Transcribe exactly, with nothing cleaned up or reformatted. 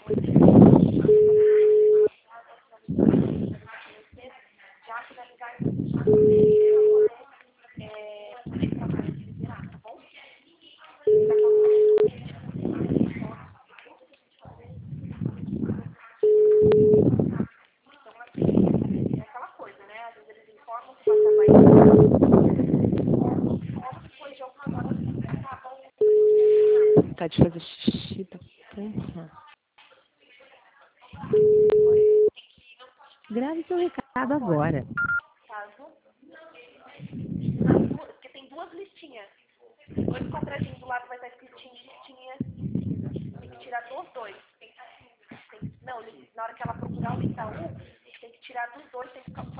Tá de fazer xixi da porra. Grave seu recado agora. Caso. Porque tem duas listinhas. Dois quadradinhos do lado vai estar escritinho listinha. Tem que tirar dos dois. Tem, tem, não, na hora que ela procurar o Itaú, tem que tirar dos dois, tem que ficar